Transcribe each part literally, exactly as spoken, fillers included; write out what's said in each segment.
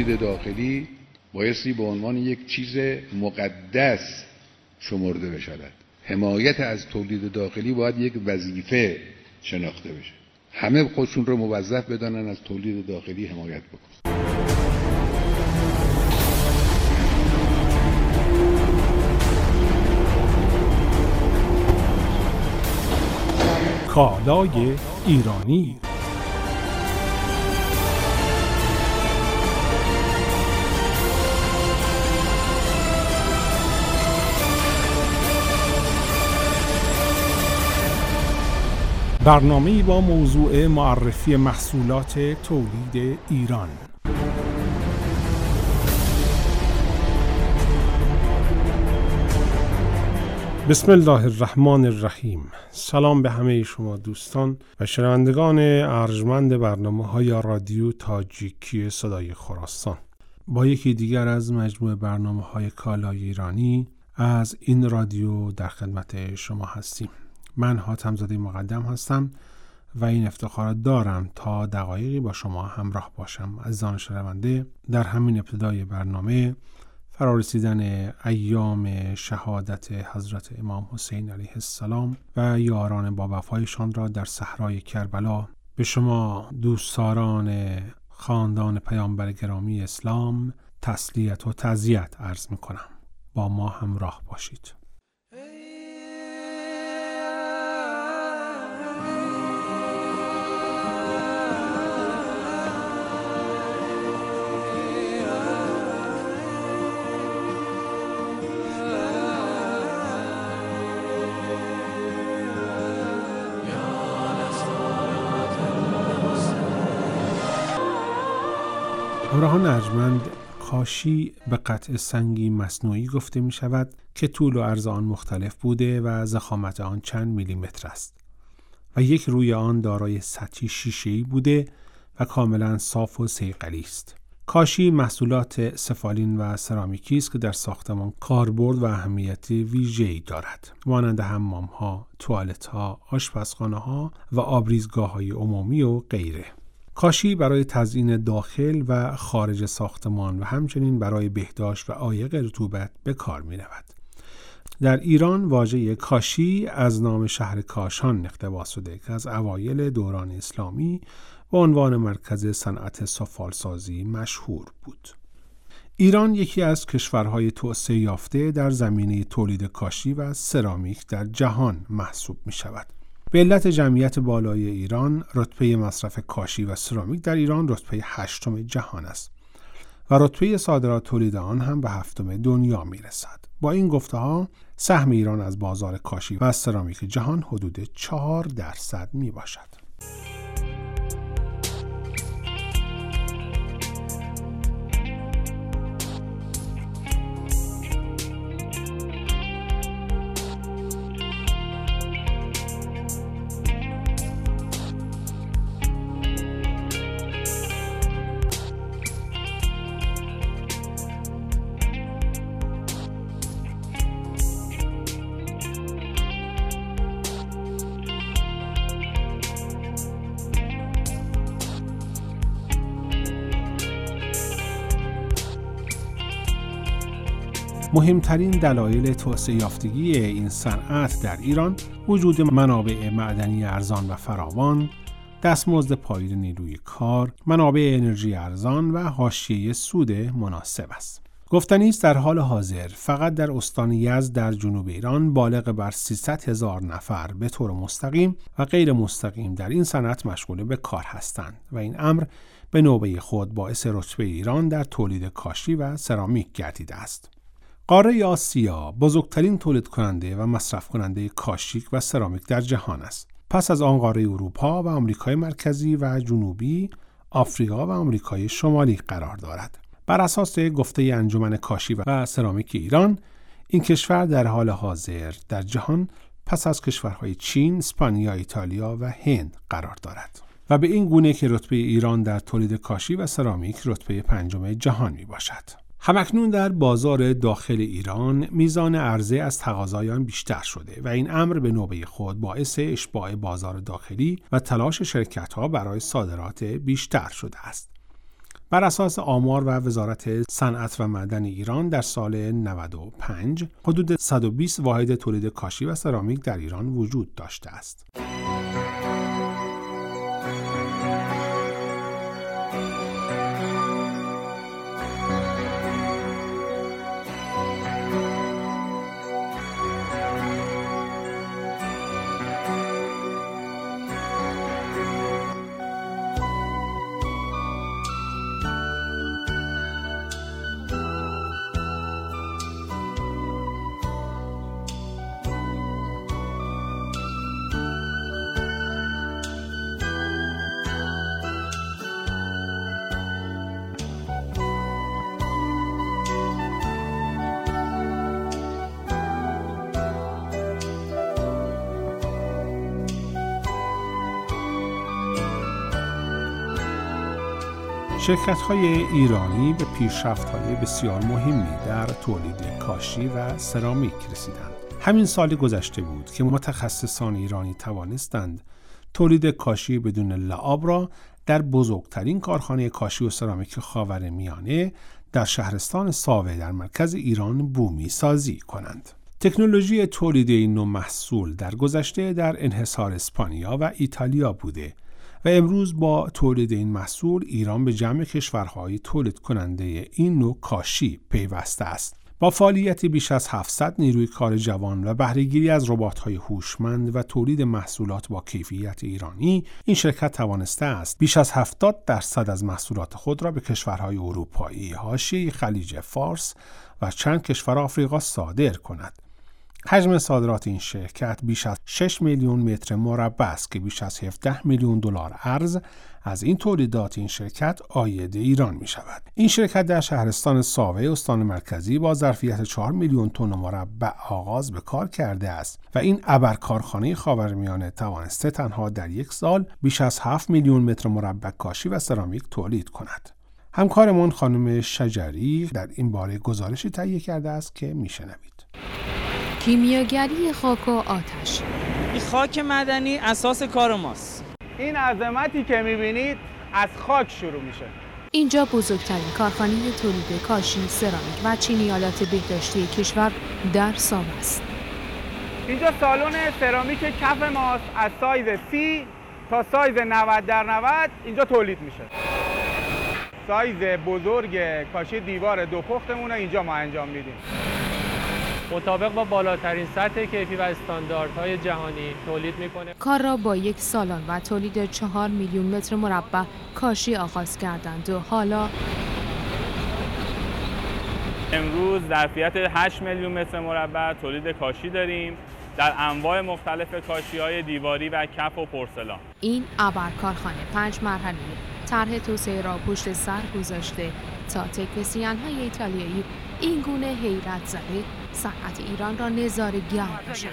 تولید داخلی بایستی به عنوان یک چیز مقدس شمرده بشود. حمایت از تولید داخلی باید یک وظیفه شناخته بشه. همه خودشون رو موظف بدانن از تولید داخلی حمایت بکنن. کالای ایرانی. برنامه‌ای با موضوع معرفی محصولات تولید ایران. بسم الله الرحمن الرحیم. سلام به همه شما دوستان و شنوندگان ارجمند برنامه‌های رادیو تاجیکی صدای خراسان. با یکی دیگر از مجموعه برنامه‌های کالای ایرانی از این رادیو در خدمت شما هستیم. من حاتم زاده مقدم هستم و این افتخار دارم تا دقایقی با شما همراه باشم. عزیزان شنونده، در همین ابتدای برنامه فرارسیدن ایام شهادت حضرت امام حسین علیه السلام و یاران با وفایشان را در صحرای کربلا به شما دوستداران خاندان پیامبر گرامی اسلام تسلیت و تعزیت عرض می‌کنم. با ما همراه باشید. همراهان ارجمند، کاشی به قطع سنگی مصنوعی گفته می شود که طول و عرض آن مختلف بوده و ضخامت آن چند میلیمتر است و یک روی آن دارای سطحی شیشه‌ای بوده و کاملا صاف و صیقلی است. کاشی محصولات سفالین و سرامیکی است که در ساختمان کاربرد و اهمیت ویژه‌ای دارد، مانند حمام‌ها، توالت‌ها، آشپزخانه‌ها و آبریزگاه‌های عمومی و غیره. کاشی برای تزیین داخل و خارج ساختمان و همچنین برای بهداشت و عایق رطوبت به کار می رود. در ایران واژه کاشی از نام شهر کاشان اقتباس شده که از اوایل دوران اسلامی به عنوان مرکز صنعت سفالسازی مشهور بود. ایران یکی از کشورهای توسعه یافته در زمینه تولید کاشی و سرامیک در جهان محسوب می شود. به علت جمعیت بالای ایران، رتبه مصرف کاشی و سرامیک در ایران رتبه هشتم جهان است و رتبه صادرات تولید آن هم به هفتم دنیا می رسد. با این گفته ها، سهم ایران از بازار کاشی و سرامیک جهان حدود چهار درصد می باشد. مهمترین دلایل توسعه یافتگی این صنعت در ایران وجود منابع معدنی ارزان و فراوان، دستمزد پایین نیروی کار، منابع انرژی ارزان و حاشیه سود مناسب است. گفتنی است در حال حاضر فقط در استان یزد در جنوب ایران بالغ بر سیصد هزار نفر به طور مستقیم و غیر مستقیم در این صنعت مشغول به کار هستند و این امر به نوبه خود باعث رتبه ایران در تولید کاشی و سرامیک گردیده است. قاره آسیا بزرگترین تولید کننده و مصرف کننده کاشی و سرامیک در جهان است. پس از آن قاره اروپا و آمریکای مرکزی و جنوبی، آفریقا و آمریکای شمالی قرار دارد. بر اساس گفته انجمن کاشی و سرامیک ایران، این کشور در حال حاضر در جهان پس از کشورهای چین، اسپانیا، ایتالیا و هند قرار دارد و به این گونه که رتبه ایران در تولید کاشی و سرامیک رتبه پنجم جهان می باشد. همکنون در بازار داخل ایران میزان عرضه از تقاضای آن بیشتر شده و این امر به نوبه خود باعث اشباع بازار داخلی و تلاش شرکت‌ها برای صادرات بیشتر شده است. بر اساس آمار و وزارت صنعت و معدن ایران در سال نود و پنج حدود صد و بیست واحد تولید کاشی و سرامیک در ایران وجود داشته است. شرکت‌های ایرانی به پیشرفت‌های بسیار مهمی در تولید کاشی و سرامیک رسیدند. همین سال گذشته بود که متخصصان ایرانی توانستند تولید کاشی بدون لعاب را در بزرگترین کارخانه کاشی و سرامیک خاورمیانه در شهرستان ساوه در مرکز ایران بومی سازی کنند. تکنولوژی تولید این نوع محصول در گذشته در انحصار اسپانیا و ایتالیا بوده و امروز با تولید این محصول ایران به جمع کشورهای تولید کننده این نوع کاشی پیوسته است. با فعالیتی بیش از هفتصد نیروی کار جوان و بهره‌گیری از ربات‌های هوشمند و تولید محصولات با کیفیت ایرانی، این شرکت توانسته است بیش از هفتاد درصد از محصولات خود را به کشورهای اروپایی، حاشیه خلیج فارس و چند کشور آفریقا صادر کند. حجم صادرات این شرکت بیش از شش میلیون متر مربع است که بیش از هفده میلیون دلار ارز از این تولیدات این شرکت عاید ایران می شود. این شرکت در شهرستان ساوه استان مرکزی با ظرفیت چهار میلیون تن مربع آغاز به کار کرده است و این ابرکارخانه خاورمیانه توانسته تنها در یک سال بیش از هفت میلیون متر مربع کاشی و سرامیک تولید کند. همکارمان خانم شجری در این باره گزارشی تهیه کرده است که میشنوید. کیمیاگری خاک و آتش. این خاک معدنی اساس کار ماست. این عظمتی که میبینید از خاک شروع میشه. اینجا بزرگترین کارخانه تولید کاشی، سرامیک و چینیالات بهداشتی کشور در ساوه است. اینجا سالن سرامیک کف ماست، از سایز سی تا سایز نود در نود اینجا تولید میشه. سایز بزرگ کاشی دیوار دو پختمون اینجا ما انجام میدیم. مطابق با بالاترین سطح کیفی و استانداردهای جهانی تولید میکنه. کار را با یک سالن و تولید چهار میلیون متر مربع کاشی آغاز کردند و حالا امروز ظرفیت هشت میلیون متر مربع تولید کاشی داریم در انواع مختلف کاشی‌های دیواری و کف و پرسلان. این ابرکارخانه پنج مرحله طرح توسعه را پشت سر گذاشته تا تکنسین‌های ایتالیایی این گونه حیرت زده صنعت ایران را نظاره‌گر باشند.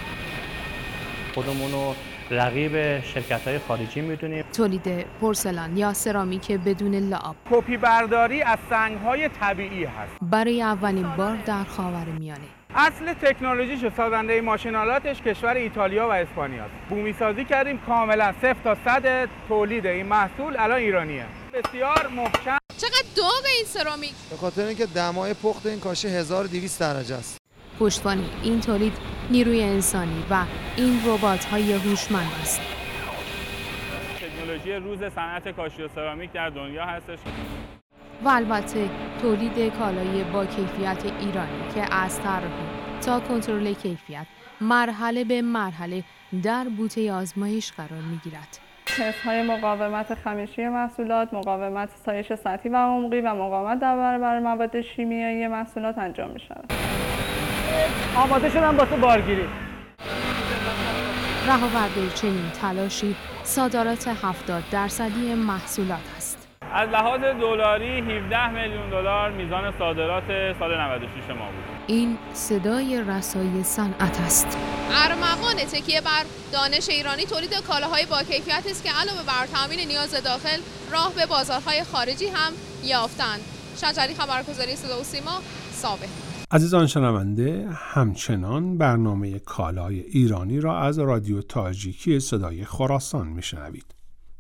خودمونو رقیب شرکت‌های خارجی می‌دونیم. تولید پورسلان یا سرامیک بدون لعاب، کپی برداری از سنگ‌های طبیعی هست. برای اولین بار در خاورمیانه. اصل تکنولوژیش و سازنده ماشین‌آلاتش کشور ایتالیا و اسپانیا است. بومی سازی کردیم کاملا صفر تا صد تولید این محصول الان ایرانیه. بسیار محکم. چقدر داغ این سرامیک؟ به خاطر اینکه دمای پخت این کاشی هزار و دویست درجه است. پشتوانه این تولید نیروی انسانی و این ربات‌های هوشمند است. تکنولوژی روز صنعت کاشی و سرامیک در دنیا هستش. و البته تولید کالای با کیفیت ایرانی که از طراحی تا کنترل کیفیت مرحله به مرحله در بوته آزمایش قرار می‌گیرد. تست‌های مقاومت خمیشی محصولات، مقاومت سایش سطحی و عمقی و مقاومت در برابر مواد شیمیایی محصولات انجام می‌شود. آماده شدن واسه بارگیری. رهاورده چنین تلاشی صادرات هفتاد درصدی محصولات است. از لحاظ دلاری هفده میلیون دلار میزان صادرات سال نود و شش ما بود. این صدای رسای صنعت است. ارمغان تکیه بر دانش ایرانی تولید کالاهای با کیفیت است که علاوه بر تامین نیاز داخل راه به بازارهای خارجی هم یافتند. شجری، خبرگزاری صدا و سیما، ساوه. عزیزان شنونده، همچنان برنامه کالای ایرانی را از رادیو تاجیکی صدای خراسان میشنوید.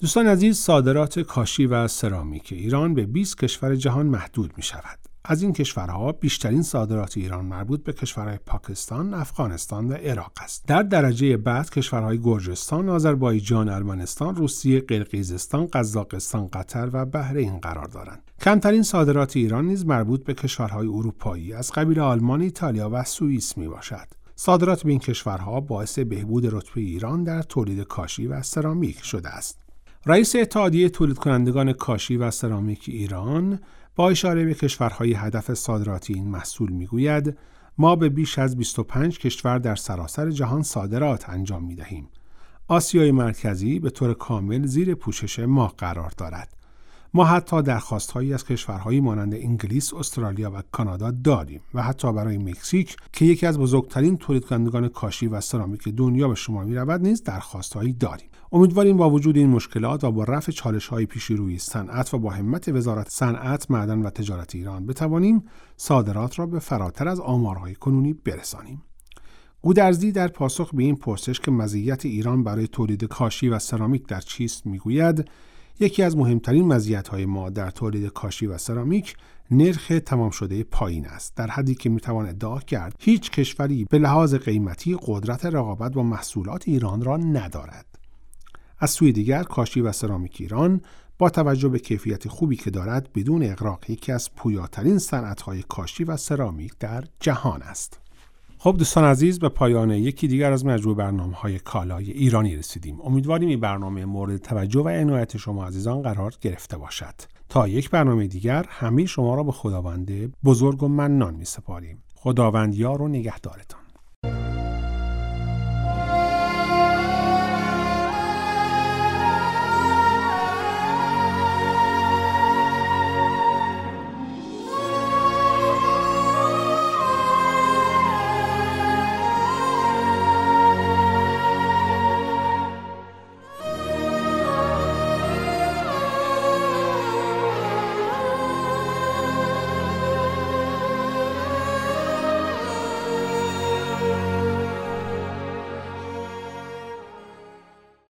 دوستان عزیز، صادرات کاشی و سرامیک ایران به بیست کشور جهان محدود می شود. از این کشورها بیشترین صادرات ایران مربوط به کشورهای پاکستان، افغانستان و عراق است. در درجه بعد کشورهای گرجستان، آذربایجان، ارمنستان، روسیه، قرقیزستان، قزاقستان، قطر و بحرین قرار دارند. کمترین صادرات ایران نیز مربوط به کشورهای اروپایی از قبیل آلمان، ایتالیا و سوئیس می باشد. صادرات به این کشورها باعث بهبود رتبه ایران در تولید کاشی و سرامیک شده است. رئیس اتحادیه تولید کنندگان کاشی و سرامیک ایران با اشاره به کشورهای هدف صادراتی این محصول میگوید ما به بیش از بیست و پنج کشور در سراسر جهان صادرات انجام میدهیم. آسیای مرکزی به طور کامل زیر پوشش ما قرار دارد. ما حتی درخواست‌هایی از کشورهایی مانند انگلیس، استرالیا و کانادا داریم و حتی برای مکزیک که یکی از بزرگترین تولید کنندگان کاشی و سرامیک دنیا به شمار می‌رود نیز درخواست‌هایی داریم. امیدواریم با وجود این مشکلات و با رفع چالش‌های پیش روی صنعت و با همت وزارت صنعت، معدن و تجارت ایران بتوانیم صادرات را به فراتر از آمارهای کنونی برسانیم. گودرزی در پاسخ به این پرسش که مزیت ایران برای تولید کاشی و سرامیک در چیست میگوید یکی از مهمترین مزیت‌های ما در تولید کاشی و سرامیک نرخ تمام شده پایین است، در حدی که میتوان ادعا کرد هیچ کشوری به لحاظ قیمتی قدرت رقابت با محصولات ایران را ندارد. از سوی دیگر کاشی و سرامیک ایران با توجه به کیفیت خوبی که دارد بدون اغراق یکی از پویاترین صنعت‌های کاشی و سرامیک در جهان است. خب دوستان عزیز، به پایان یکی دیگر از مجموع برنامه‌های کالای ایرانی رسیدیم. امیدواریم این برنامه مورد توجه و عنایت شما عزیزان قرار گرفته باشد. تا یک برنامه دیگر همه شما را به خداوند بزرگ و منان می‌سپاریم. خداوند یار و نگهدارتان.